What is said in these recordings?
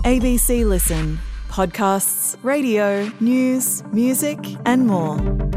ABC Listen. Podcasts, radio, news, music and more.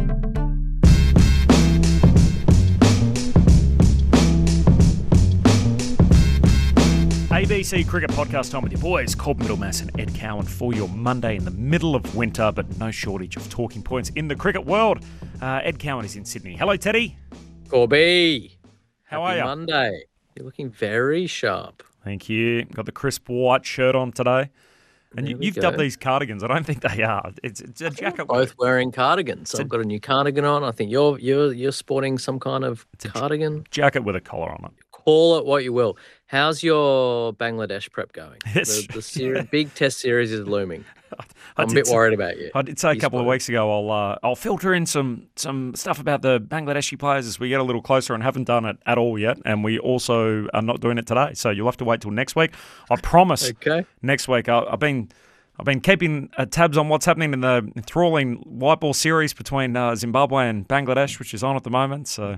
ABC Cricket Podcast time with your boys, Colby Middlemass and Ed Cowan for your Monday in the middle of winter, but no shortage of talking points in the cricket world. Ed Cowan is in Sydney. Hello, Teddy. Corby. How are you? Monday. You're looking very sharp. Thank you. Got the crisp white shirt on today. And you've dubbed these cardigans. I don't think they are. It's a jacket. We're both wearing cardigans. I've got a new cardigan on. I think you're sporting some kind of cardigan. Jacket with a collar on it. Call it what you will. How's your Bangladesh prep going? The big test series is looming. I'm a bit worried about you. I did say a couple of weeks ago I'll filter in some stuff about the Bangladeshi players as we get a little closer, and haven't done it at all yet. And we also are not doing it today, so you'll have to wait till next week. I promise. Okay. Next week I've been keeping tabs on what's happening in the enthralling white ball series between Zimbabwe and Bangladesh, which is on at the moment. So.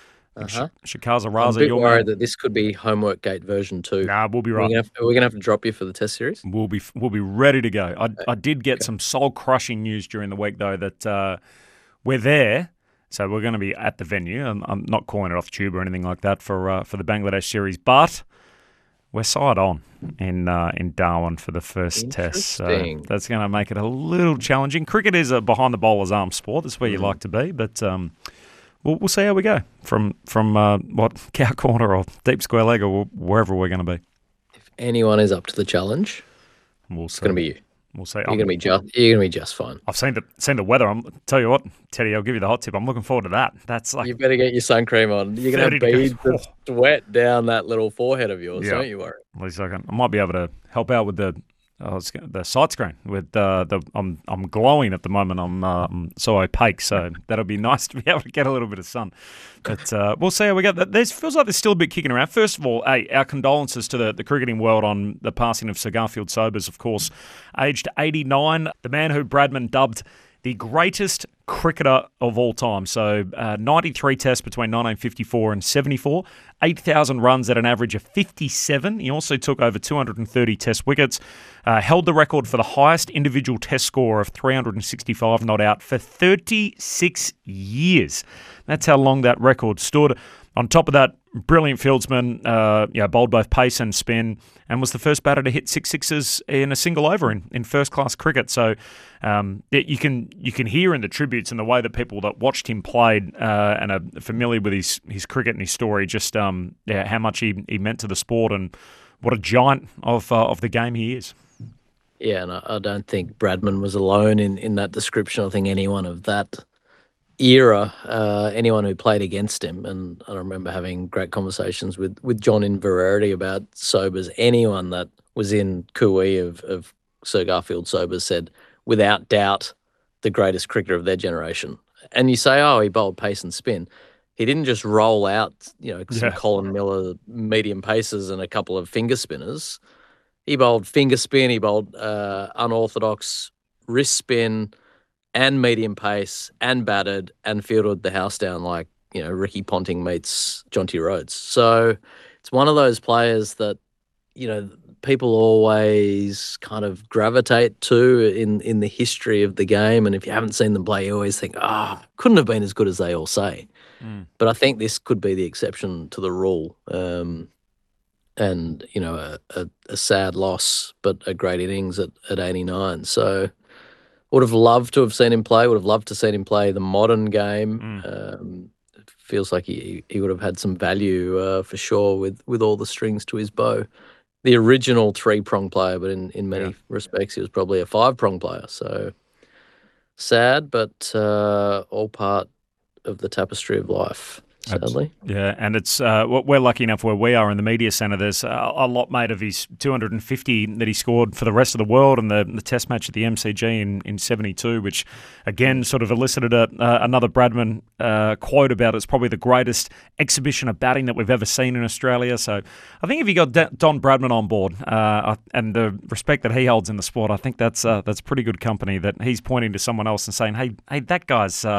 Shikaza Raza, I'm a bit worried that this could be Homework Gate version 2. Nah, we'll be right. We're gonna have to drop you for the test series. We'll be ready to go. I did get some soul crushing news during the week though that we're there, so we're going to be at the venue. I'm not calling it off tube or anything like that for the Bangladesh series, but we're side on in Darwin for the first test. So that's going to make it a little challenging. Cricket is a behind the bowler's arm sport. That's where you like to be, but. We'll see how we go from Cow Corner or Deep Square Leg or wherever we're going to be. If anyone is up to the challenge, it's going to be you. We'll see. You're going to be just fine. I've seen the weather. Tell you what, Teddy, I'll give you the hot tip. I'm looking forward to that. That's like you better get your sun cream on. You're going to bead the sweat down that little forehead of yours. Don't you worry. At least I might be able to help out with the side screen with I'm glowing at the moment. I'm so opaque, so that'll be nice to be able to get a little bit of sun. But we'll see how we go. Feels like there's still a bit kicking around. First of all, our condolences to the cricketing world on the passing of Sir Garfield Sobers, of course, aged 89. The man who Bradman dubbed the greatest cricketer of all time. So 93 tests between 1954 and 74, 8,000 runs at an average of 57. He also took over 230 test wickets, held the record for the highest individual test score of 365 not out for 36 years. That's how long that record stood. On top of that, brilliant fieldsman, bowled both pace and spin, and was the first batter to hit 6 sixes in a single over in first-class cricket. So you can hear in the tributes and the way that people that watched him played and are familiar with his cricket and his story, just how much he meant to the sport and what a giant of the game he is. Yeah, and I don't think Bradman was alone in that description. I think anyone of that era, anyone who played against him, and I remember having great conversations with John Inverarity about Sobers. Anyone that was in Cooee of Sir Garfield Sobers said, without doubt, the greatest cricketer of their generation. And you say, he bowled pace and spin. He didn't just roll out, some Colin Miller medium paces and a couple of finger spinners. He bowled finger spin. He bowled unorthodox wrist spin and medium pace, and batted, and fielded the house down like, Ricky Ponting meets Jonty Rhodes. So it's one of those players that, people always kind of gravitate to in the history of the game. And if you haven't seen them play, you always think, couldn't have been as good as they all say. But I think this could be the exception to the rule. And, a sad loss, but a great innings at 89. So would have loved to have seen him play, would have loved to see him play the modern game. It feels like he would have had some value for sure with all the strings to his bow. The original 3-prong player, but in many respects he was probably a 5-prong player. So sad, but all part of the tapestry of life. Sadly. Yeah, and it's we're lucky enough where we are in the media centre. There's a lot made of his 250 that he scored for the rest of the world and the test match at the MCG in 72, which again sort of elicited another Bradman quote about it's probably the greatest exhibition of batting that we've ever seen in Australia. So I think if you got Don Bradman on board and the respect that he holds in the sport, I think that's pretty good company that he's pointing to someone else and saying, hey, that guy's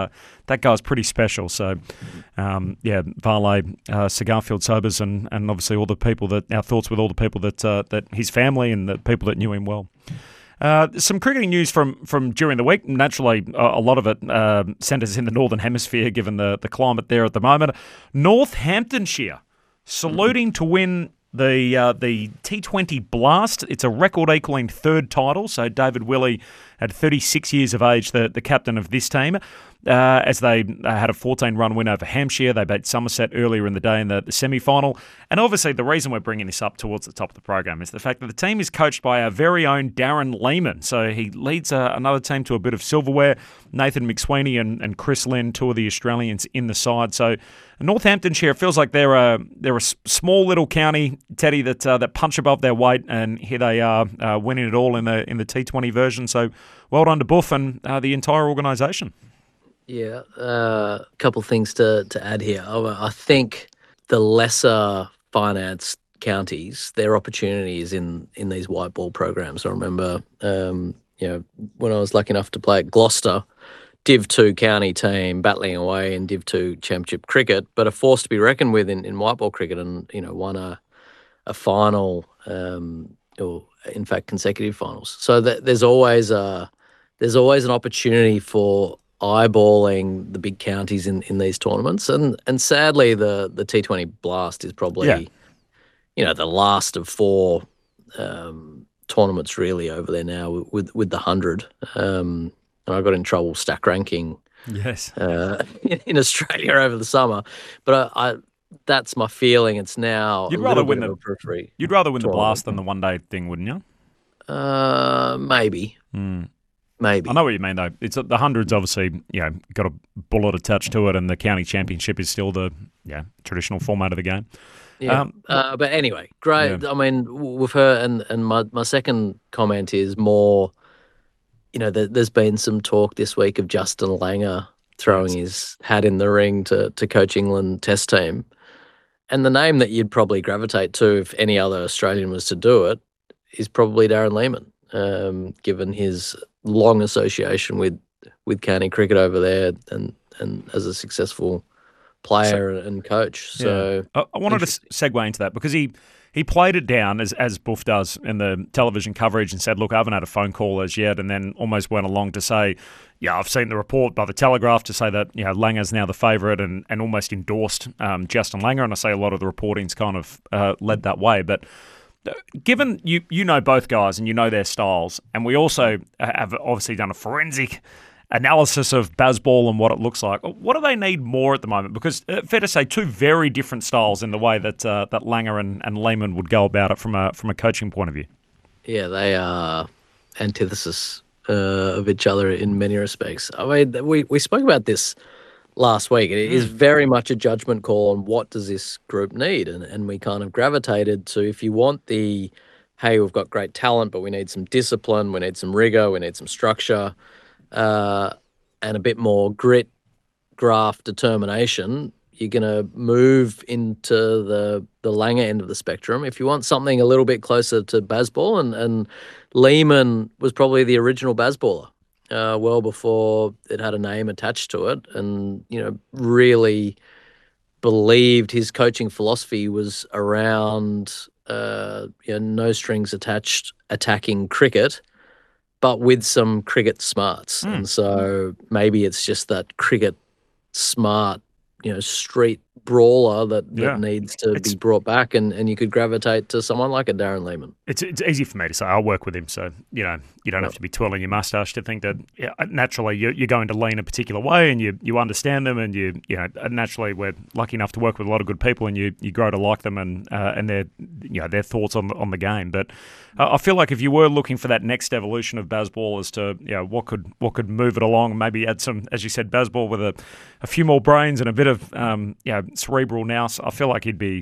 that guy's pretty special. So, Varley, Cigarfield Sobers, and obviously all the people our thoughts with all the people that his family and the people that knew him well. Some cricketing news from during the week. Naturally, a lot of it centres in the Northern Hemisphere, given the climate there at the moment. Northamptonshire saluting to win the T20 Blast. It's a record-equalling third title. So David Willey, at 36 years of age, the captain of this team, as they had a 14-run win over Hampshire. They beat Somerset earlier in the day in the semi-final. And obviously the reason we're bringing this up towards the top of the program is the fact that the team is coached by our very own Darren Lehman. So he leads another team to a bit of silverware. Nathan McSweeney and Chris Lynn, two of the Australians in the side. So Northamptonshire, it feels like they're a small little county, Teddy, that punch above their weight, and here they are winning it all in the T20 version. So well done to Buff and the entire organisation. Yeah, a couple of things to add here. I think the lesser financed counties, their opportunities in these white ball programs. I remember, when I was lucky enough to play at Gloucester, Div 2 county team battling away in Div 2 championship cricket, but a force to be reckoned with in white ball cricket, and won a final, or in fact consecutive finals. So there's always an opportunity for eyeballing the big counties in these tournaments, and sadly the T20 Blast is probably the last of four tournaments really over there now with the 100. And I got in trouble stack ranking in Australia over the summer, but that's my feeling. It's now you'd rather win the Blast than the one day thing, wouldn't you? Maybe. Maybe. I know what you mean, though. It's the 100's obviously, got a bullet attached to it, and the county championship is still the traditional format of the game. Yeah. But anyway, great. Yeah. I mean, with her, and my second comment is more, there's been some talk this week of Justin Langer throwing his hat in the ring to coach England Test team. And the name that you'd probably gravitate to if any other Australian was to do it is probably Darren Lehman, given his long association with county cricket over there and as a successful player and coach. So I wanted to segue into that because he played it down as Buff does in the television coverage and said, look, I haven't had a phone call as yet, and then almost went along to say, I've seen the report by the Telegraph to say that Langer's now the favourite and almost endorsed Justin Langer, and I say a lot of the reporting's kind of led that way, but given you know both guys and you know their styles, and we also have obviously done a forensic analysis of Bazball and what it looks like, what do they need more at the moment? Because fair to say, two very different styles in the way that Langer and Lehman would go about it from a coaching point of view. Yeah, they are antithesis of each other in many respects. I mean, we spoke about this last week. It is very much a judgment call on what does this group need, and we kind of gravitated to, if you want the, hey, we've got great talent, but we need some discipline, we need some rigor, we need some structure, and a bit more grit, graft, determination, you're going to move into the Langer end of the spectrum. If you want something a little bit closer to Bazball, and Lehman was probably the original Bazballer, well before it had a name attached to it, and really believed his coaching philosophy was around no strings attached attacking cricket, but with some cricket smarts. And so maybe it's just that cricket smart, street brawler that needs to be brought back, and you could gravitate to someone like a Darren Lehman. It's easy for me to say. I work with him, so you don't have to be twirling your moustache to think that naturally you're going to lean a particular way, and you understand them, and naturally we're lucky enough to work with a lot of good people, and you grow to like them and their thoughts on the game. But I feel like if you were looking for that next evolution of Bazball as to what could move it along, maybe add some, as you said, Bazball with a few more brains and a bit of cerebral nous, I feel like he'd be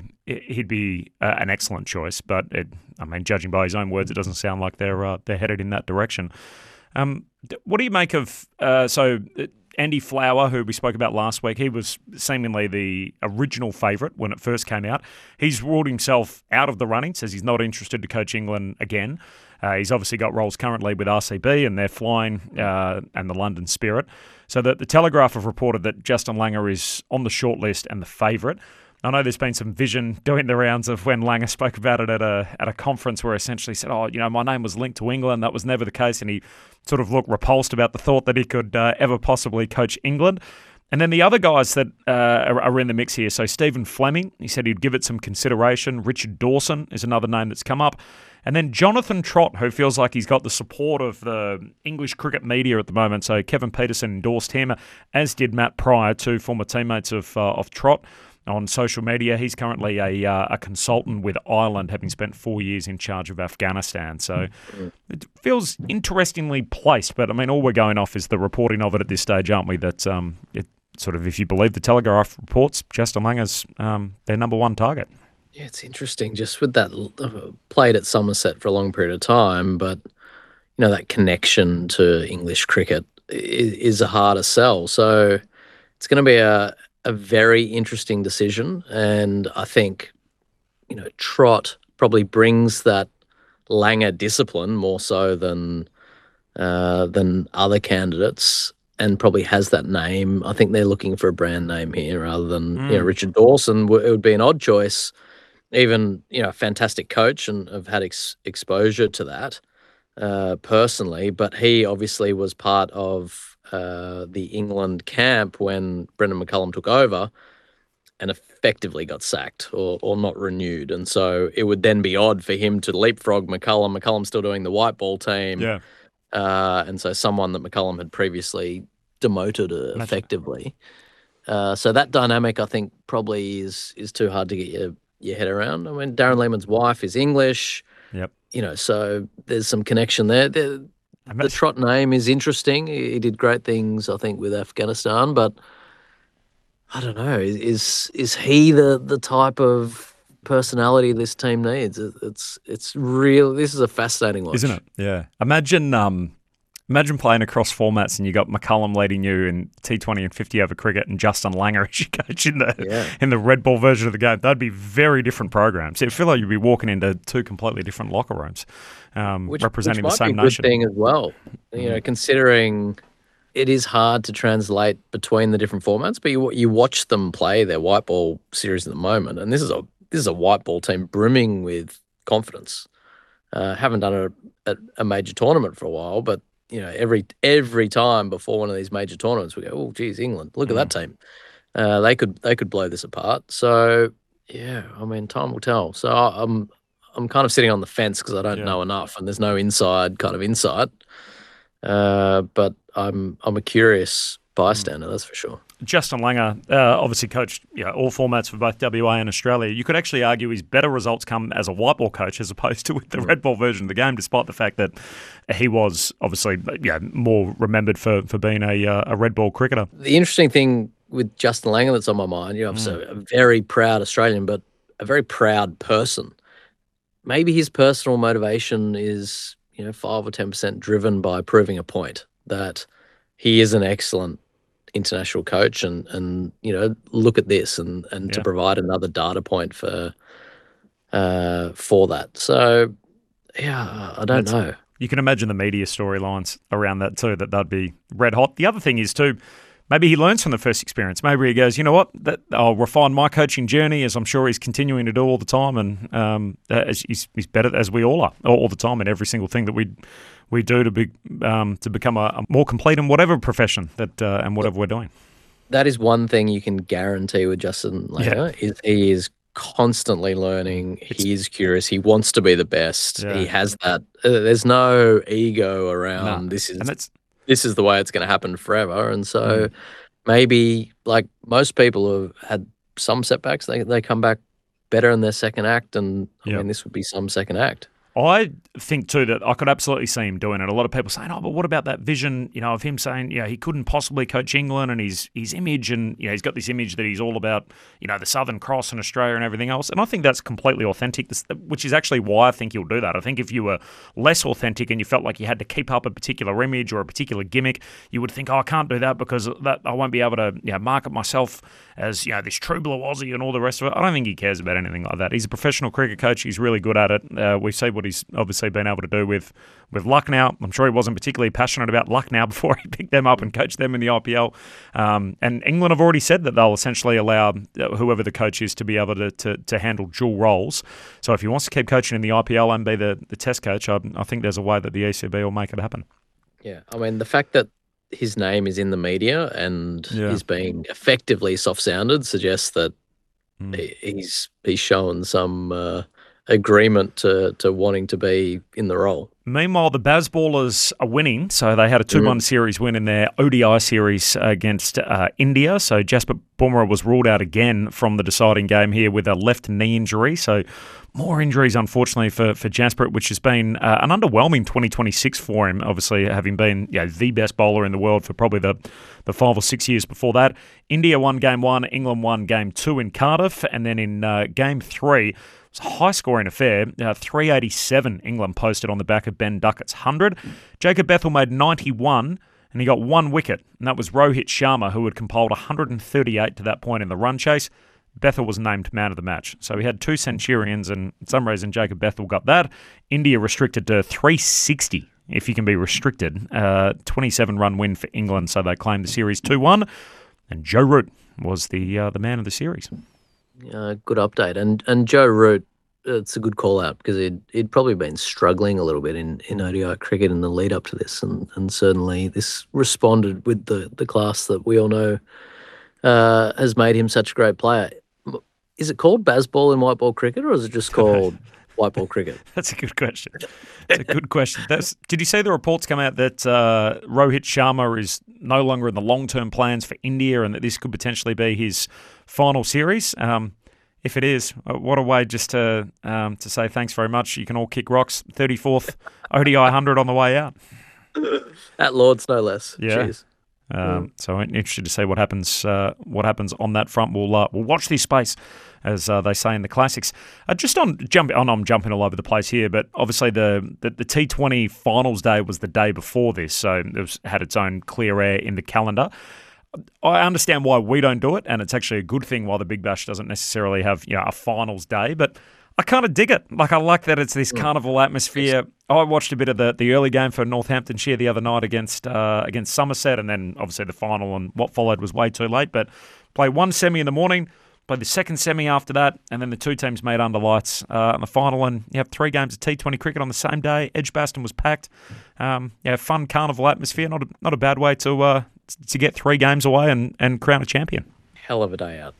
an excellent choice. But judging by his own words, it doesn't sound like they're headed in that direction. What do you make of Andy Flower, who we spoke about last week? He was seemingly the original favourite when it first came out. He's ruled himself out of the running, says he's not interested to coach England again. He's obviously got roles currently with RCB and their flying and the London Spirit. So the Telegraph have reported that Justin Langer is on the shortlist and the favourite. I know there's been some vision doing the rounds of when Langer spoke about it at a conference where he essentially said, my name was linked to England. That was never the case. And he sort of looked repulsed about the thought that he could ever possibly coach England. And then the other guys that are in the mix here, so Stephen Fleming, he said he'd give it some consideration. Richard Dawson is another name that's come up. And then Jonathan Trott, who feels like he's got the support of the English cricket media at the moment. So Kevin Peterson endorsed him, as did Matt Pryor, two former teammates of Trott. On social media, he's currently a consultant with Ireland, having spent 4 years in charge of Afghanistan. So it feels interestingly placed, but I mean, all we're going off is the reporting of it at this stage, aren't we? That it sort of, if you believe the Telegraph reports, Justin Langer's their number one target. Yeah, it's interesting. Just with that, played at Somerset for a long period of time, but that connection to English cricket is a harder sell. So it's going to be a very interesting decision, and I think Trott probably brings that Langer discipline more so than other candidates, and probably has that name. I think they're looking for a brand name here rather than Richard Dawson. It would be an odd choice, even a fantastic coach, and have had exposure to that personally, but he obviously was part of the England camp when Brendan McCullum took over and effectively got sacked or not renewed. And so it would then be odd for him to leapfrog McCullum. McCullum's still doing the white ball team. Yeah. And so someone that McCullum had previously demoted effectively. So that dynamic, I think, probably is too hard to get your head around. I mean, Darren Lehmann's wife is English. Yep. So there's some connection there. The Trott name is interesting. He did great things, I think, with Afghanistan, but I don't know. Is he the type of personality this team needs? It's real. This is a fascinating watch, isn't it? Yeah. Imagine playing across formats and you got McCullum leading you in T20 and 50 over cricket, and Justin Langer as your coach in the red ball version of the game. That'd be very different programs. It feel like you'd be walking into two completely different locker rooms, representing the same nation. Which might be a good thing as well. Considering it is hard to translate between the different formats, but you watch them play their white ball series at the moment, and this is a white ball team brimming with confidence. Haven't done a major tournament for a while, but every time before one of these major tournaments, we go, oh, geez, England, look at that team. They could blow this apart. So yeah, I mean, time will tell. So I'm kind of sitting on the fence because I don't know enough, and there's no inside kind of insight. But I'm a curious bystander, that's for sure. Justin Langer obviously coached all formats for both WA and Australia. You could actually argue his better results come as a white ball coach as opposed to with the red ball version of the game, despite the fact that he was obviously more remembered for being a red ball cricketer. The interesting thing with Justin Langer that's on my mind, obviously a very proud Australian, but a very proud person. Maybe his personal motivation is 5 or 10% driven by proving a point that he is an excellent international coach, and look at this, and to provide another data point for that. So I don't know. You can imagine the media storylines around that too, that'd be red hot. The other thing is too, maybe he learns from the first experience. Maybe he goes, you know what, I'll refine my coaching journey, as I'm sure he's continuing to do all the time, and he's better, as we all are, all the time, in every single thing that we do to become a more complete in whatever profession that and whatever we're doing. That is one thing you can guarantee with Justin Langer, is he is constantly learning. He is curious. He wants to be the best. Yeah. He has that. There's no ego around. This is the way it's going to happen forever. And so maybe, like most people have had some setbacks, they come back better in their second act, and I mean, this would be some second act. I think too that I could absolutely see him doing it. A lot of people saying, "Oh, but what about that vision? Of him saying, he couldn't possibly coach England, and his image, and he's got this image that he's all about, the Southern Cross and Australia and everything else." And I think that's completely authentic, which is actually why I think he'll do that. I think if you were less authentic and you felt like you had to keep up a particular image or a particular gimmick, you would think, "Oh, I can't do that because that I won't be able to market myself as this true blue Aussie and all the rest of it." I don't think he cares about anything like that. He's a professional cricket coach. He's really good at it. We see what what he's obviously been able to do with Lucknow. I'm sure he wasn't particularly passionate about Lucknow before he picked them up and coached them in the IPL. And England have already said that they'll essentially allow whoever the coach is to be able to handle dual roles. So if he wants to keep coaching in the IPL and be the Test coach, I think there's a way that the ECB will make it happen. Yeah, I mean, the fact that his name is in the media and he's being effectively soft-sounded suggests that he's shown some agreement to wanting to be in the role. Meanwhile, the Bazballers are winning. So they had a 2-1 series win in their ODI series against India. So Jasprit Bumrah was ruled out again from the deciding game here with a left knee injury. So more injuries, unfortunately, for Jasprit, which has been an underwhelming 2026 for him, obviously having been the best bowler in the world for probably the 5 or 6 years before that. India won Game 1, England won Game 2 in Cardiff, and then in Game 3, it was a high-scoring affair. 387 England posted on the back of Ben Duckett's 100. Jacob Bethel made 91, and he got 1 wicket, and that was Rohit Sharma, who had compiled 138 to that point in the run chase. Bethel was named man of the match. So we had 2 centurions, and for some reason Jacob Bethel got that. India restricted to 360, if you can be restricted. 27-run win for England, so they claimed the series 2-1. And Joe Root was the man of the series. Good update. And Joe Root, it's a good call-out because he'd probably been struggling a little bit in ODI cricket in the lead-up to this, and certainly this responded with the class that we all know has made him such a great player. Is it called Bazball in white ball cricket, or is it just called white ball cricket? That's a good question. That's a good question. Did you see the reports come out that Rohit Sharma is no longer in the long-term plans for India and that this could potentially be his final series? If it is, what a way just to say thanks very much. You can all kick rocks. 34th ODI 100 on the way out. At Lord's, no less. Yeah. Cheers. So I'm interested to see what happens on that front. We'll watch this space, as they say in the classics. I'm jumping all over the place here, but obviously the T20 finals day was the day before this, so it had its own clear air in the calendar. I understand why we don't do it, and it's actually a good thing why the Big Bash doesn't necessarily have a finals day, but I kind of dig it. Like, I like that it's this carnival atmosphere. I watched a bit of the early game for Northamptonshire the other night against Somerset, and then obviously the final and what followed was way too late. But play one semi in the morning, play the second semi after that, and then the 2 teams made under lights in the final. And you have 3 games of T20 cricket on the same day. Edgbaston was packed. Fun carnival atmosphere. Not a bad way to get 3 games away and crown a champion. Hell of a day out.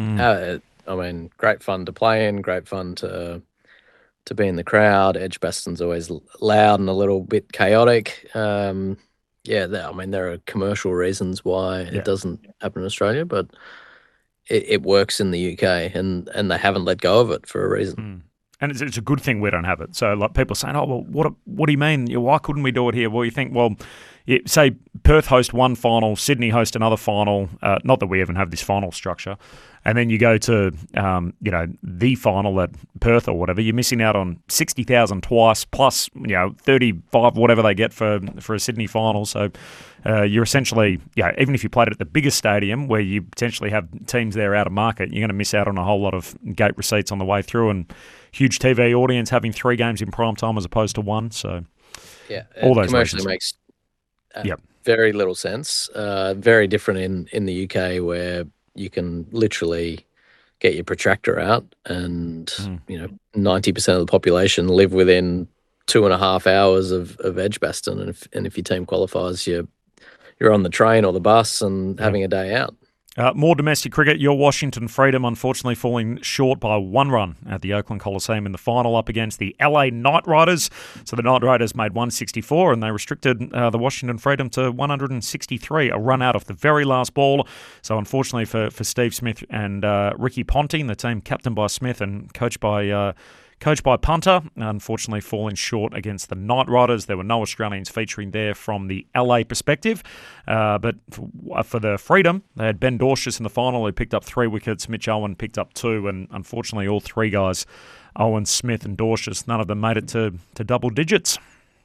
I mean, great fun to play in, great fun to be in the crowd. Edgbaston's always loud and a little bit chaotic. I mean, there are commercial reasons why it doesn't happen in Australia, but it works in the UK, and they haven't let go of it for a reason. And it's a good thing we don't have it. So, like, people saying, "Oh, well, what do you mean? Why couldn't we do it here?" Well, you think, say Perth host one final, Sydney host another final. Not that we even have this final structure. And then you go to, the final at Perth or whatever. You're missing out on 60,000 twice, plus 35 whatever they get for a Sydney final. So you're essentially, even if you played it at the biggest stadium where you potentially have teams there out of market, you're going to miss out on a whole lot of gate receipts on the way through, and huge TV audience having 3 games in prime time as opposed to 1. So all those commercially reasons. Makes very little sense. Very different in the UK, where you can literally get your protractor out and 90% of the population live within 2.5 hours of Edgbaston, and if your team qualifies, you're on the train or the bus and having a day out. More domestic cricket. Your Washington Freedom unfortunately falling short by 1 run at the Oakland Coliseum in the final up against the LA Knight Riders. So the Knight Riders made 164 and they restricted the Washington Freedom to 163, a run out of the very last ball. So unfortunately for Steve Smith and Ricky Ponting, the team captained by Smith and coached by Punter, unfortunately falling short against the Knight Riders. There were no Australians featuring there from the LA perspective. But for the Freedom, they had Ben Dorshus in the final, who picked up 3 wickets. Mitch Owen picked up 2, and unfortunately all 3 guys, Owen, Smith and Dorshus, none of them made it to double digits.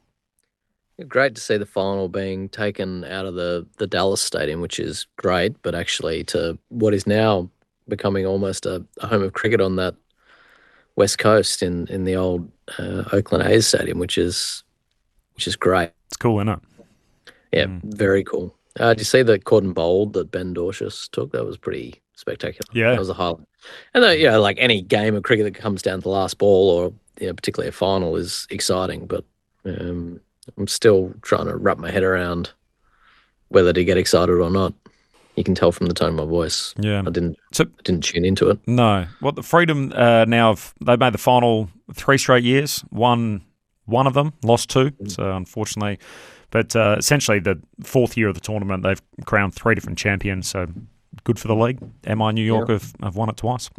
Great to see the final being taken out of the Dallas Stadium, which is great, but actually to what is now becoming almost a home of cricket on that West Coast in the old Oakland A's stadium, which is great. It's cool, isn't it? Yeah, very cool. Did you see the cotton bowl that Ben Dorcius took? That was pretty spectacular. Yeah. That was a highlight. And like any game of cricket that comes down to the last ball, or particularly a final, is exciting. But I'm still trying to wrap my head around whether to get excited or not. You can tell from the tone of my voice. Yeah, I didn't tune into it. No. Well, the Freedom now they've made the final 3 straight years. Won one of them, lost 2. So unfortunately. But essentially, the 4th year of the tournament, they've crowned 3 different champions, so good for the league. MI New York have won it twice.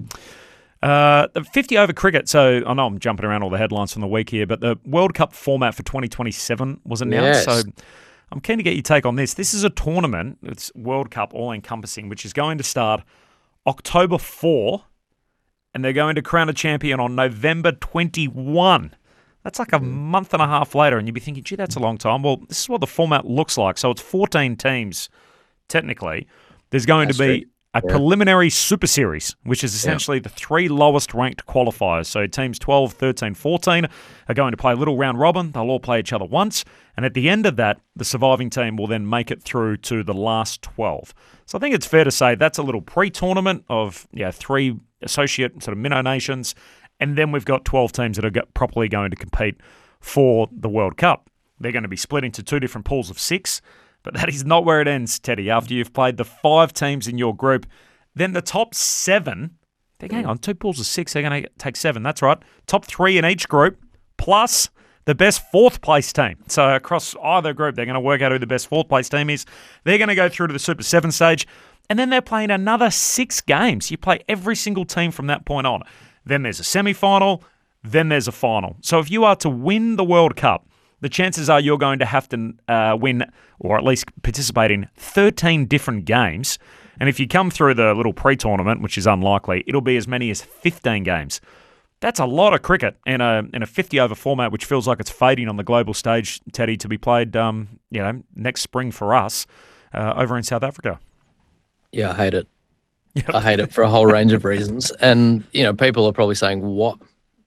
The 50-over cricket, so I know I'm jumping around all the headlines from the week here, but the World Cup format for 2027 was announced, so I'm keen to get your take on this. This is a tournament, it's World Cup all-encompassing, which is going to start October 4, and they're going to crown a champion on November 21. That's like a month and a half later, and you'd be thinking, gee, that's a long time. Well, this is what the format looks like. So it's 14 teams, technically. There's going to be a preliminary Super Series, which is essentially the 3 lowest-ranked qualifiers. So teams 12, 13, 14 are going to play a little round robin. They'll all play each other once. And at the end of that, the surviving team will then make it through to the last 12. So I think it's fair to say that's a little pre-tournament of 3 associate sort of minnow nations. And then we've got 12 teams that are properly going to compete for the World Cup. They're going to be split into 2 different pools of 6, but that is not where it ends, Teddy. After you've played the 5 teams in your group, then the top 7, hang on, 2 pools of 6, they're going to take 7, that's right. Top 3 in each group, plus the best 4th place team. So across either group, they're going to work out who the best 4th place team is. They're going to go through to the Super 7 stage, and then they're playing another 6 games. You play every single team from that point on. Then there's a semi-final, then there's a final. So if you are to win the World Cup, the chances are you're going to have to win, or at least participate in, 13 different games. And if you come through the little pre-tournament, which is unlikely, it'll be as many as 15 games. That's a lot of cricket in a 50-over format, which feels like it's fading on the global stage, Teddy, to be played next spring for us over in South Africa. Yeah, I hate it. Yep. I hate it for a whole range of reasons. And, people are probably saying, what,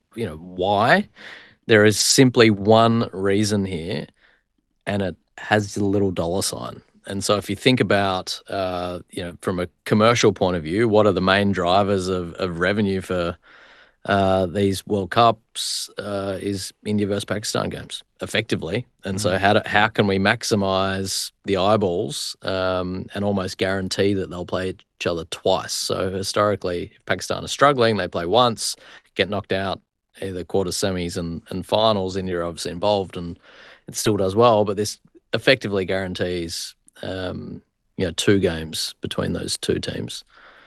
why? There is simply one reason here, and it has the little dollar sign. And so if you think about, from a commercial point of view, what are the main drivers of revenue for these World Cups is India versus Pakistan games, effectively. And so how can we maximize the eyeballs and almost guarantee that they'll play each other twice? So historically, if Pakistan is struggling, they play once, get knocked out, either quarters, semis, and finals. India are obviously involved, and it still does well, but this effectively guarantees 2 games between those 2 teams.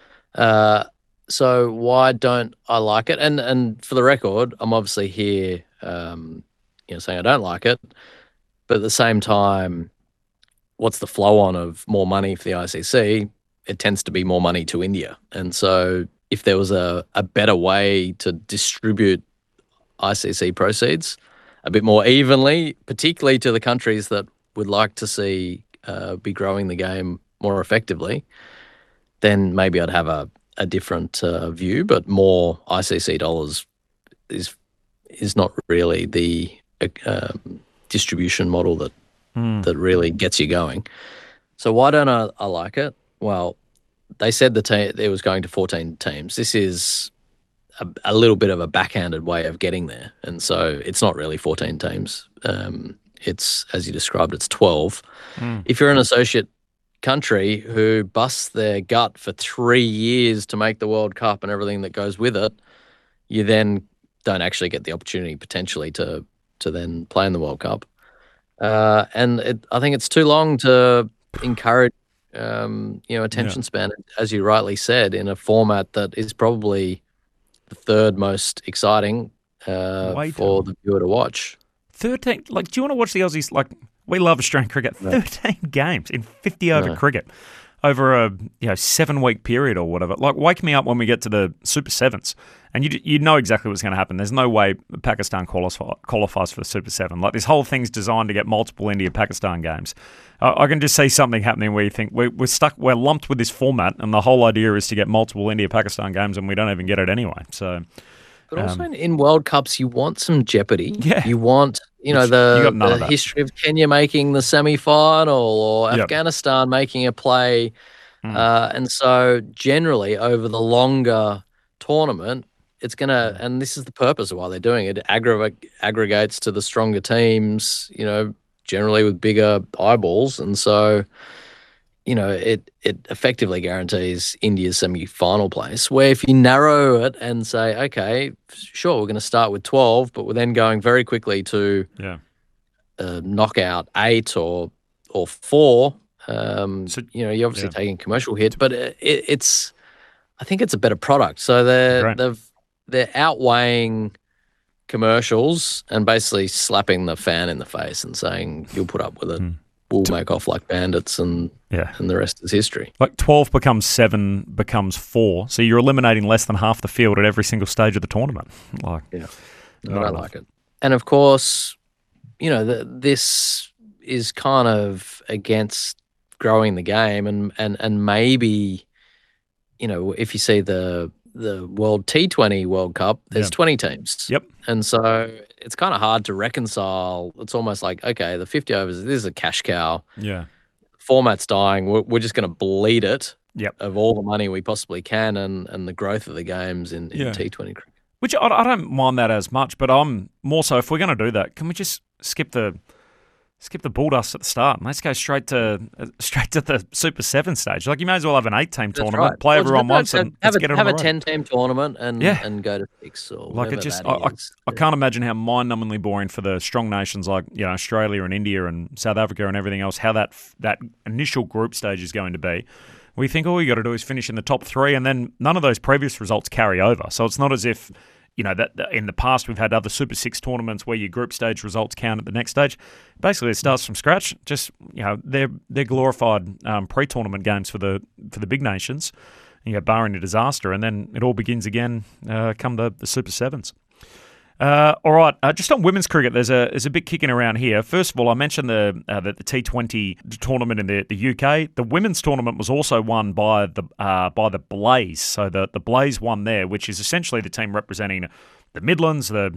So why don't I like it? And for the record, I'm obviously here, saying I don't like it, but at the same time, what's the flow on of more money for the ICC? It tends to be more money to India. And so if there was a better way to distribute ICC proceeds a bit more evenly, particularly to the countries that would like to see be growing the game more effectively, then maybe I'd have a different view. But more ICC dollars is not really the distribution model that really gets you going. So why don't I like it? Well, they said it was going to 14 teams. This is a little bit of a backhanded way of getting there. And so it's not really 14 teams. It's, as you described, it's 12. If you're an associate country who busts their gut for 3 years to make the World Cup and everything that goes with it, you then don't actually get the opportunity potentially to then play in the World Cup. And I think it's too long to encourage attention span, as you rightly said, in a format that is probably the 3rd most exciting for the viewer to watch. 13, do you want to watch the Aussies? We love Australian cricket. 13 games in 50-over cricket over a 7-week period or whatever. Wake me up when we get to the Super Sevens, and you know exactly what's going to happen. There's no way Pakistan qualifies for the Super 7. This whole thing's designed to get multiple India-Pakistan games. I can just see something happening where you think we're lumped with this format, and the whole idea is to get multiple India-Pakistan games, and we don't even get it anyway. So, But also in World Cups, you want some jeopardy. Yeah. You want, you got none of the that. history of Kenya making the semi-final or Yep. Afghanistan making a play. And so generally over the longer tournament, it's going to, and this is the purpose of why they're doing it, aggregates to the stronger teams, generally with bigger eyeballs. And so, it effectively guarantees India's semi-final place, where if you narrow it and say, okay, sure, we're going to start with 12, but we're then going very quickly to knockout 8 or 4, you're obviously taking a commercial hit, but it's I think it's a better product. So they're outweighing commercials and basically slapping the fan in the face and saying, you'll put up with it. We'll make off like bandits, and the rest is history. Like 12 becomes 7 becomes 4. So you're eliminating less than half the field at every single stage of the tournament. I like it. And of course, this is kind of against growing the game, and maybe, if you see the World T20 World Cup, there's 20 teams. Yep. And so it's kind of hard to reconcile. It's almost like, okay, the 50 overs, this is a cash cow. Yeah. Format's dying. We're just going to bleed it Yep. of all the money we possibly can, and the growth of the games in T20 cricket. Which I don't mind that as much, but I'm more so, if we're going to do that, can we just skip the bulldust at the start and let's go straight to the Super 7 stage? Like, you may as well have an 8-team tournament, play everyone once, and let's get it on the road. Have a 10-team tournament and go to 6 or like it just. I can't imagine how mind-numbingly boring for the strong nations like Australia and India and South Africa and everything else. How that initial group stage is going to be. We think all you got to do is finish in the top 3, and then none of those previous results carry over. So it's not as if that in the past we've had other Super 6 tournaments where your group stage results count at the next stage. Basically, it starts from scratch. Just they're glorified pre-tournament games for the big nations. Barring a disaster, and then it all begins again come the Super 7s. All right, just on women's cricket, there's a bit kicking around here. First of all, I mentioned the T20 tournament in the UK. The women's tournament was also won by the Blaze. So the Blaze won there, which is essentially the team representing the Midlands, the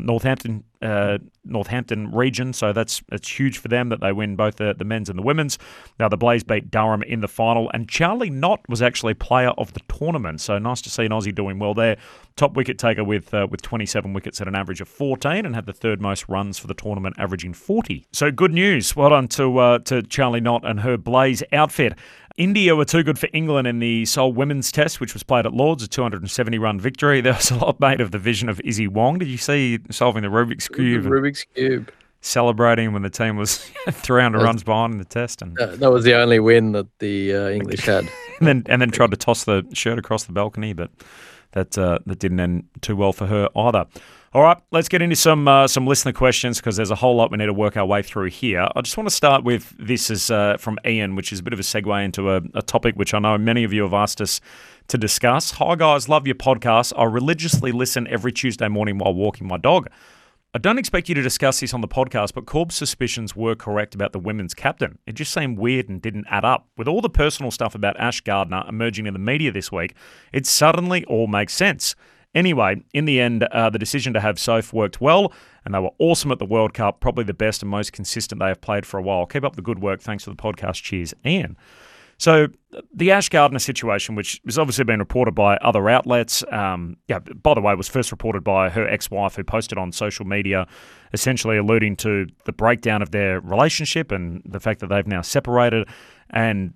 Northampton region. So that's huge for them that they win both the men's and the women's. Now, the Blaze beat Durham in the final, and Charlie Knott was actually player of the tournament. So nice to see an Aussie doing well there. Top wicket taker with 27 wickets at an average of 14, and had the third most runs for the tournament, averaging 40. So good news. Well done to Charlie Knott and her Blaze outfit. India were too good for England in the Seoul Women's Test, which was played at Lords, a 270-run victory. There was a lot made of the vision of Izzy Wong. Did you see solving the Rubik's Cube? Rubik's Cube. Celebrating when the team was 300 runs behind in the test. And that was the only win that the English had. and then tried to toss the shirt across the balcony, but that didn't end too well for her either. All right, let's get into some listener questions, because there's a whole lot we need to work our way through here. I just want to start with this as from Ian, which is a bit of a segue into a topic which I know many of you have asked us to discuss. Hi guys, love your podcast. I religiously listen every Tuesday morning while walking my dog. I don't expect you to discuss this on the podcast, but Corb's suspicions were correct about the women's captain. It just seemed weird and didn't add up. With all the personal stuff about Ash Gardner emerging in the media this week, it suddenly all makes sense. Anyway, in the end, the decision to have Soph worked well, and they were awesome at the World Cup, probably the best and most consistent they have played for a while. Keep up the good work. Thanks for the podcast. Cheers, Ian. So the Ash Gardner situation, which has obviously been reported by other outlets, by the way, was first reported by her ex-wife, who posted on social media essentially alluding to the breakdown of their relationship and the fact that they've now separated, and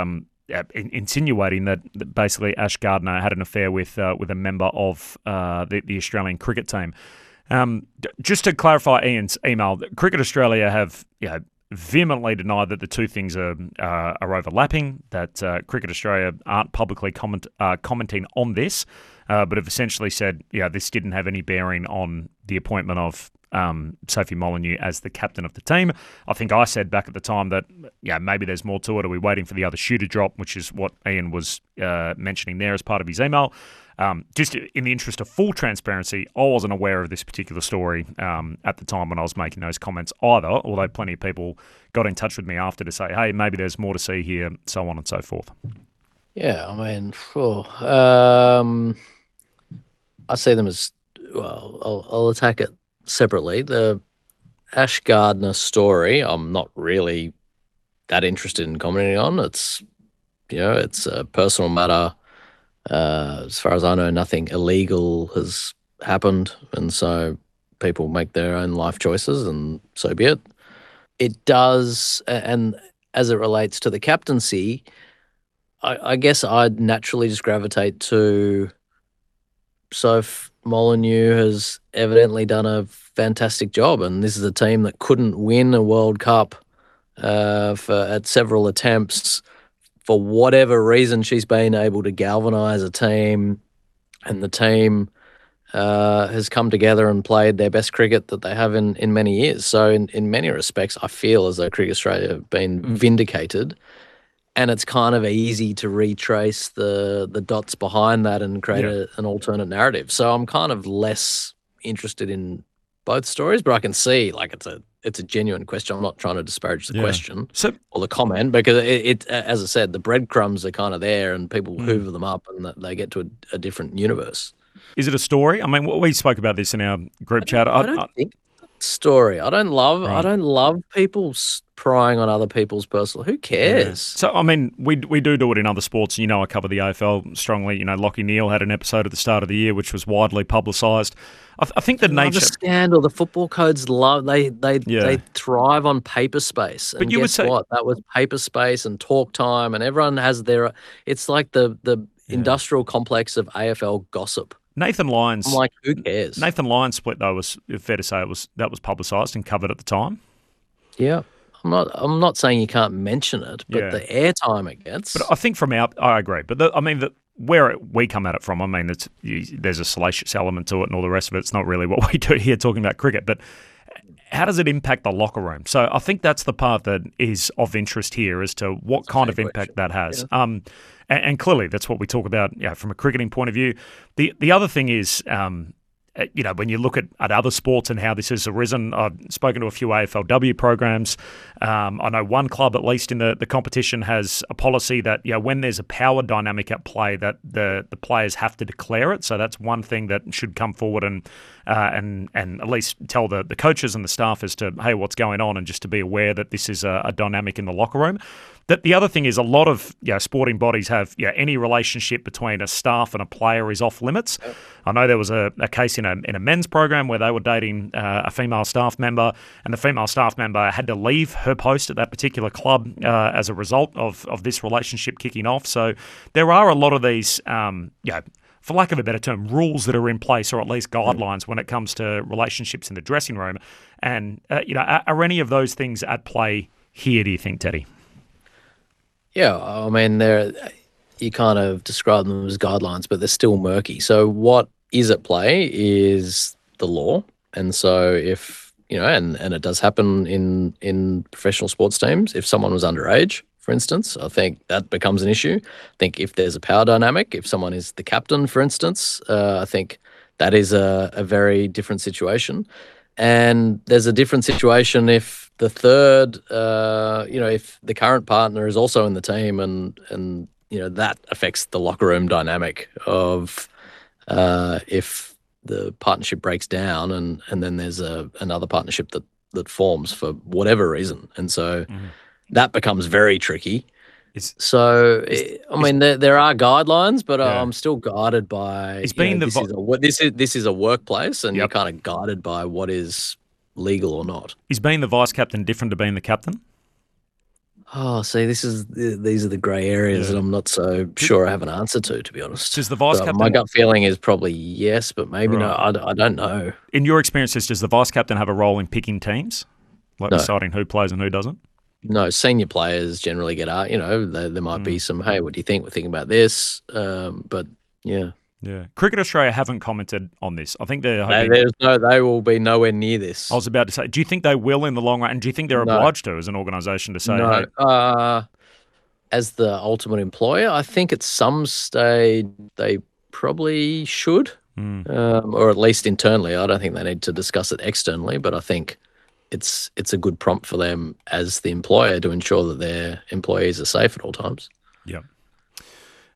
insinuating that basically Ash Gardner had an affair with a member of the Australian cricket team. Just to clarify Ian's email, Cricket Australia have vehemently denied that the two things are overlapping, that Cricket Australia aren't publicly commenting on this, but have essentially said, this didn't have any bearing on the appointment of Sophie Molyneux as the captain of the team. I think I said back at the time that, maybe there's more to it. Are we waiting for the other shoe to drop, which is what Ian was mentioning there as part of his email. Just in the interest of full transparency, I wasn't aware of this particular story at the time when I was making those comments either, although plenty of people got in touch with me after to say, hey, maybe there's more to see here, so on and so forth. Yeah, I mean, I see them as well, I'll attack it separately. The Ash Gardner story, I'm not really that interested in commenting on. It's it's a personal matter. As far as I know, nothing illegal has happened, and so people make their own life choices, and so be it. It does, and as it relates to the captaincy, I guess I'd naturally just gravitate to Soph Molyneux has evidently done a fantastic job, and this is a team that couldn't win a World Cup at several attempts. For whatever reason, she's been able to galvanise a team, and the team has come together and played their best cricket that they have in many years. So in many respects, I feel as though Cricket Australia have been vindicated, and it's kind of easy to retrace the dots behind that and create an alternate narrative. So I'm kind of less interested in both stories, but I can see like it's a genuine question. I'm not trying to disparage the question or the comment, because it as I said, the breadcrumbs are kind of there and people hoover them up and they get to a different universe. Is it a story? I mean, we spoke about this in our group chat. I don't think story. I don't love people prying on other people's personal. Who cares? Yeah. So I mean, we do it in other sports. I cover the AFL strongly. Lockie Neal had an episode at the start of the year which was widely publicised. I think the nature the scandal, the football codes love they thrive on paper space. And but you guess would say what? That was paper space and talk time, and everyone has their. It's like the industrial complex of AFL gossip. Nathan Lyons. I'm like, who cares? Nathan Lyons split though was fair to say that was publicised and covered at the time. Yeah. I'm not saying you can't mention it, but the airtime it gets. But I think I agree. But where we come at it from, there's a salacious element to it and all the rest of it. It's not really what we do here talking about cricket. But how does it impact the locker room? So I think that's the part that is of interest here as to what kind of impact that has. Yeah. And clearly that's what we talk about from a cricketing point of view. The other thing is, when you look at other sports and how this has arisen, I've spoken to a few AFLW programs. I know one club, at least in the competition, has a policy that when there's a power dynamic at play, that the players have to declare it. So that's one thing that should come forward and at least tell the coaches and the staff as to, hey, what's going on, and just to be aware that this is a dynamic in the locker room. The other thing is a lot of sporting bodies have any relationship between a staff and a player is off limits. Yep. I know there was a case in a men's program where they were dating a female staff member, and the female staff member had to leave her post at that particular club as a result of this relationship kicking off. So there are a lot of these, for lack of a better term, rules that are in place, or at least guidelines when it comes to relationships in the dressing room. And are any of those things at play here, do you think, Teddy? Yeah, I mean, you kind of describe them as guidelines, but they're still murky. So what is at play is the law. And so if, and it does happen in professional sports teams, if someone was underage, for instance, I think that becomes an issue. I think if there's a power dynamic, if someone is the captain, for instance, I think that is a very different situation. And there's a different situation if the third, if the current partner is also in the team, and that affects the locker room dynamic of if the partnership breaks down and then there's another partnership that forms for whatever reason, and so that becomes very tricky. There are guidelines, but I'm still guided by. This is a workplace, and you're kind of guided by what is legal or not. Is being the vice captain different to being the captain? Oh, see, these are the grey areas that I'm not so sure I have an answer to be honest. Does the vice captain? My gut feeling is probably yes, but maybe no. I don't know. In your experiences, does the vice captain have a role in picking teams, like deciding who plays and who doesn't? No, senior players generally get out. There might be some, hey, what do you think? We're thinking about this. But yeah. Yeah. Cricket Australia haven't commented on this. I think they're hoping... They will be nowhere near this. I was about to say, do you think they will in the long run? And do you think they're obliged to as an organisation to say, no? Hey... As the ultimate employer, I think at some stage they probably should, or at least internally. I don't think they need to discuss it externally, but I think it's a good prompt for them as the employer to ensure that their employees are safe at all times. Yeah.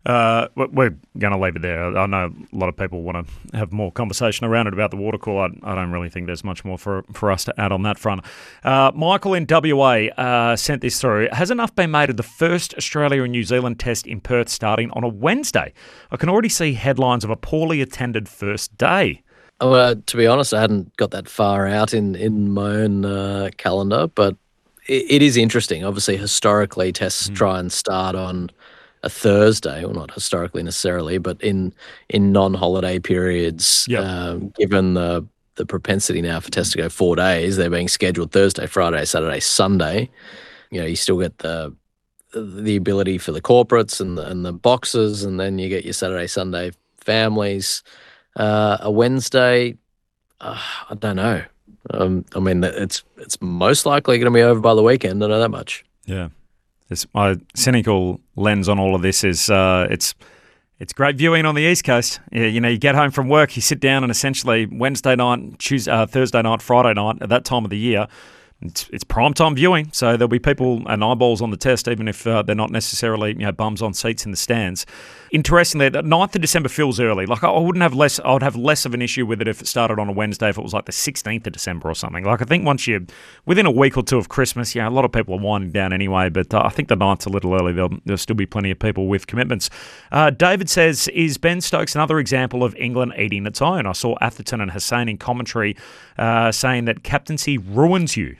We're going to leave it there. I know a lot of people want to have more conversation around it about the water cooler. I don't really think there's much more for us to add on that front. Michael in WA sent this through. Has enough been made of the first Australia and New Zealand test in Perth starting on a Wednesday? I can already see headlines of a poorly attended first day. To be honest, I hadn't got that far out in my own calendar, but it is interesting. Obviously, historically, tests try and start on a Thursday, or not historically necessarily, but in non-holiday periods. Given the propensity now for tests to go 4 days, they're being scheduled Thursday, Friday, Saturday, Sunday. You still get the ability for the corporates and the boxes, and then you get your Saturday, Sunday families. A Wednesday, I don't know. I mean, it's most likely going to be over by the weekend. I know that much. Yeah. My cynical lens on all of this is it's great viewing on the East Coast. You get home from work, you sit down, and essentially Wednesday night, Thursday night, Friday night, at that time of the year, it's prime time viewing. So there'll be people and eyeballs on the test, even if they're not necessarily bums on seats in the stands. Interestingly, the 9th of December feels early. Like I would have less of an issue with it if it started on a Wednesday, if it was like the 16th of December or something. Like I think once you're within a week or two of Christmas, a lot of people are winding down anyway. But I think the 9th's a little early. There'll still be plenty of people with commitments. David says, is Ben Stokes another example of England eating its own? I saw Atherton and Hussein in commentary saying that captaincy ruins you.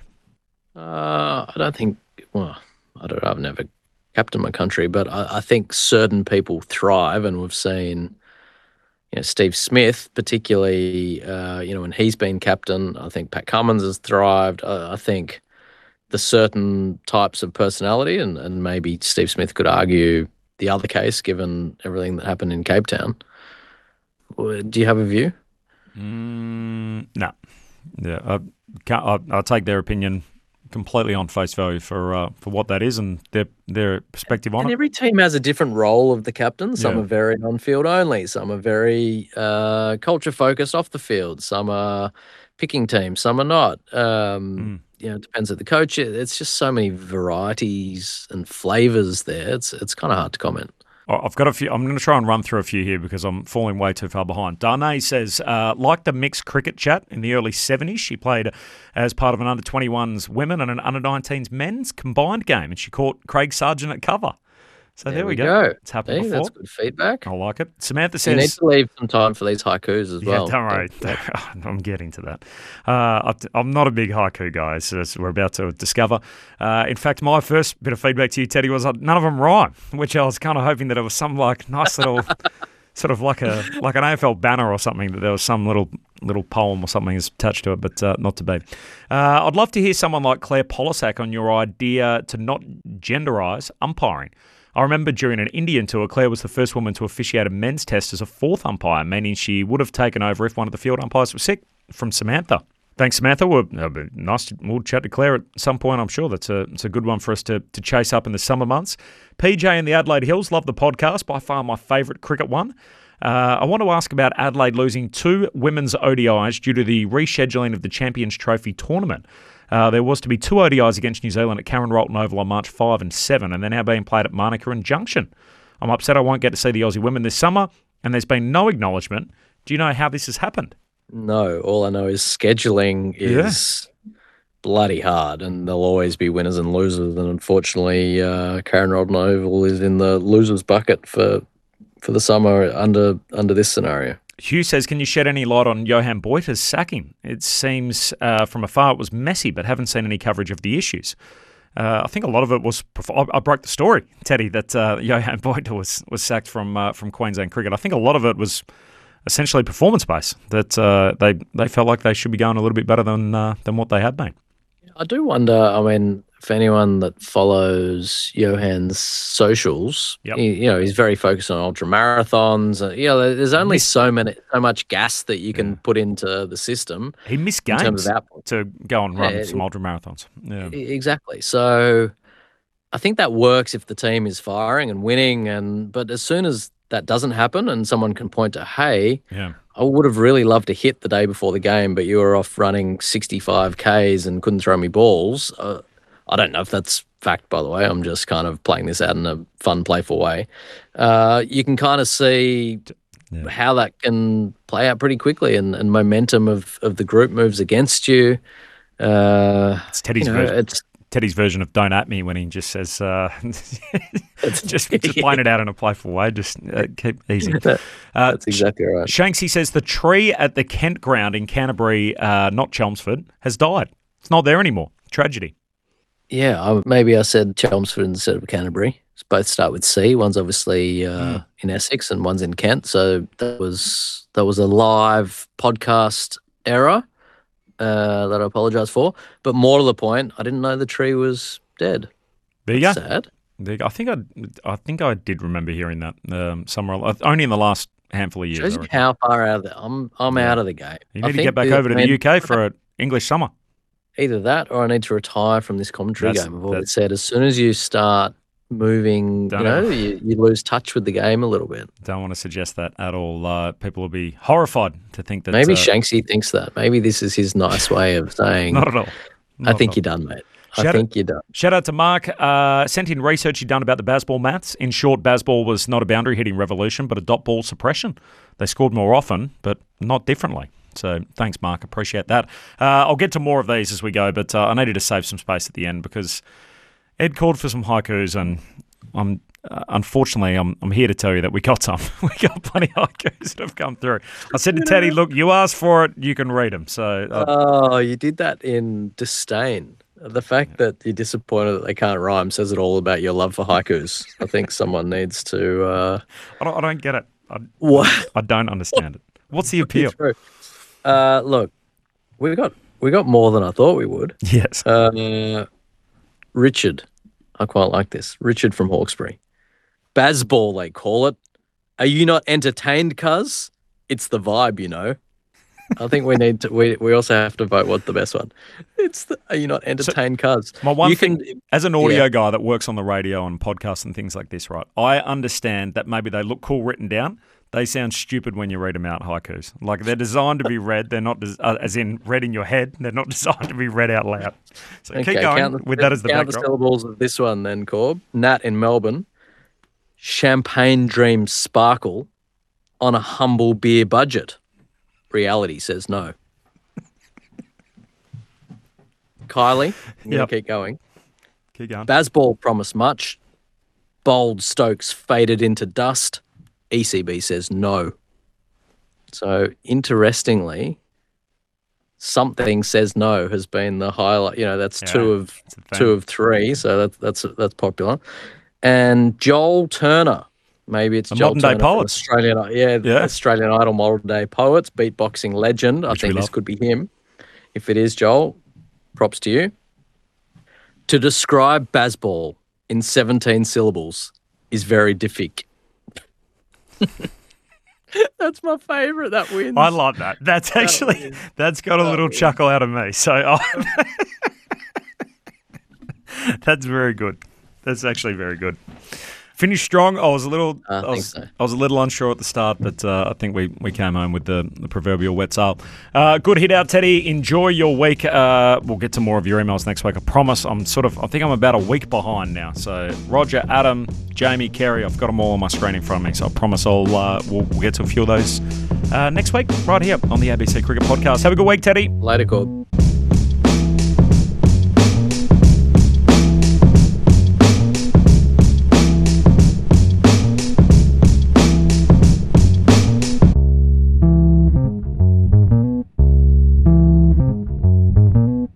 I don't think. Well, I don't know. I've never captained my country, but I think certain people thrive, and we've seen, Steve Smith, particularly, when he's been captain. I think Pat Cummins has thrived. I think the certain types of personality, and maybe Steve Smith could argue the other case, given everything that happened in Cape Town. Do you have a view? No. Yeah, I'll take their opinion completely on face value for what that is and their perspective on it. And every team has a different role of the captain. Some are very on-field only. Some are very culture-focused off the field. Some are picking teams. Some are not. It depends on the coach. It's just so many varieties and flavours there. It's kind of hard to comment. I've got a few. I'm going to try and run through a few here because I'm falling way too far behind. Darnay says, like the mixed cricket chat in the early 70s, she played as part of an under-21s women and an under-19s men's combined game, and she caught Craig Sargent at cover. So there we go. It's happened before. That's good feedback. I like it. Samantha says... You need to leave some time for these haikus as well. Don't worry. I'm getting to that. I'm not a big haiku guy, as we're about to discover. In fact, my first bit of feedback to you, Teddy, was none of them rhyme, which I was kind of hoping that it was some nice little... sort of like an AFL banner or something, that there was some little poem or something attached to it, but not to be. I'd love to hear someone like Claire Polisak on your idea to not genderise umpiring. I remember during an Indian tour, Claire was the first woman to officiate a men's test as a fourth umpire, meaning she would have taken over if one of the field umpires was sick. From Samantha. Thanks, Samantha. We'll chat to Claire at some point, I'm sure. It's a good one for us to chase up in the summer months. PJ in the Adelaide Hills, love the podcast. By far my favourite cricket one. I want to ask about Adelaide losing 2 women's ODIs due to the rescheduling of the Champions Trophy tournament. There was to be 2 ODIs against New Zealand at Karen Rolton Oval on March 5 and 7, and they're now being played at Manuka and Junction. I'm upset I won't get to see the Aussie women this summer, and there's been no acknowledgement. Do you know how this has happened? No. All I know is scheduling is bloody hard, and there'll always be winners and losers, and unfortunately Karen Rolton Oval is in the losers bucket for the summer under this scenario. Hugh says, can you shed any light on Johan Boyta's sacking? It seems from afar it was messy, but haven't seen any coverage of the issues. I think a lot of it was... I broke the story, Teddy, that Johan Boyta was sacked from Queensland cricket. I think a lot of it was essentially performance-based, that they felt like they should be going a little bit better than what they had been. I do wonder, for anyone that follows Johan's socials, he's very focused on ultra marathons. There's only so much gas that you can put into the system. He missed games to go and run some ultra marathons. Yeah, exactly. So I think that works if the team is firing and winning, but as soon as that doesn't happen and someone can point to, hey, I would have really loved to hit the day before the game, but you were off running 65 Ks and couldn't throw me balls. I don't know if that's fact, by the way. I'm just kind of playing this out in a fun, playful way. You can kind of see how that can play out pretty quickly, and momentum of the group moves against you. It's Teddy's version. Teddy's version of "Don't at me" when he just says, just playing it out in a playful way. Just keep easy. That's exactly right. Shanksy says the tree at the Kent ground in Canterbury, not Chelmsford, has died. It's not there anymore. Tragedy. Yeah, maybe I said Chelmsford instead of Canterbury. Both start with C. One's obviously in Essex and one's in Kent. So that was a live podcast error. That I apologise for, but more to the point, I didn't know the tree was dead. There you go. Sad. I think I did remember hearing that somewhere, only in the last handful of years. Shows you how far out of the I'm out of the game. You need to get back over to the UK for an English summer. Either that, or I need to retire from this commentary game. I've always said, as soon as you start moving, you lose touch with the game a little bit. Don't want to suggest that at all. People will be horrified to think that. Maybe Shanksy thinks that. Maybe this is his nice way of saying. Not at all. I think you're done, mate. I think you're done. Shout out to Mark. Sent in research you've done about the Bazball maths. In short, Bazball was not a boundary hitting revolution, but a dot ball suppression. They scored more often, but not differently. So thanks, Mark. Appreciate that. I'll get to more of these as we go, but I needed to save some space at the end because Ed called for some haikus, and unfortunately, I'm here to tell you that we got some. We got plenty of haikus that have come through. I said to Teddy, look, you asked for it, you can read them. So, you did that in disdain. The fact that you're disappointed that they can't rhyme says it all about your love for haikus. I think someone needs to... I don't get it. What? I don't understand it. What's the appeal? Look, we got more than I thought we would. Yes. Richard, I quite like this. Richard from Hawkesbury. Bazball, they call it. Are you not entertained, cuz? It's the vibe, you know. I think we need to. We also have to vote what's the best one. Are you not entertained, cuz? My one thing, as an audio guy that works on the radio and podcasts and things like this, right? I understand that maybe they look cool written down. They sound stupid when you read them out, haikus. Like, they're designed to be read. They're not, as in read in your head. They're not designed to be read out loud. So keep going with that as the backdrop. Count the syllables of this one then, Corb. Nat in Melbourne. Champagne dreams sparkle on a humble beer budget. Reality says no. Kylie, I'm going to keep going. Keep going. Bazball promised much. Bold Stokes faded into dust. ECB says no. So, interestingly, something says no has been the highlight. You know, that's two of three. So that's popular. And Joel Turner, maybe it's Joel Turner, poets. Australian Idol modern day poets, beatboxing legend. I think this could be him. If it is Joel, props to you. To describe Bazball in 17 syllables is very difficult. That's my favourite. That wins. I love that. That's got a little chuckle out of me. So that's very good. That's actually very good. Finished strong. I was a little unsure at the start, but I think we came home with the proverbial wet sail. Good hit out, Teddy. Enjoy your week. We'll get to more of your emails next week. I promise. I think I'm about a week behind now. So Roger, Adam, Jamie, Kerry, I've got them all on my screen in front of me. So I promise we'll get to a few of those next week right here on the ABC Cricket Podcast. Have a good week, Teddy. Later, Corb.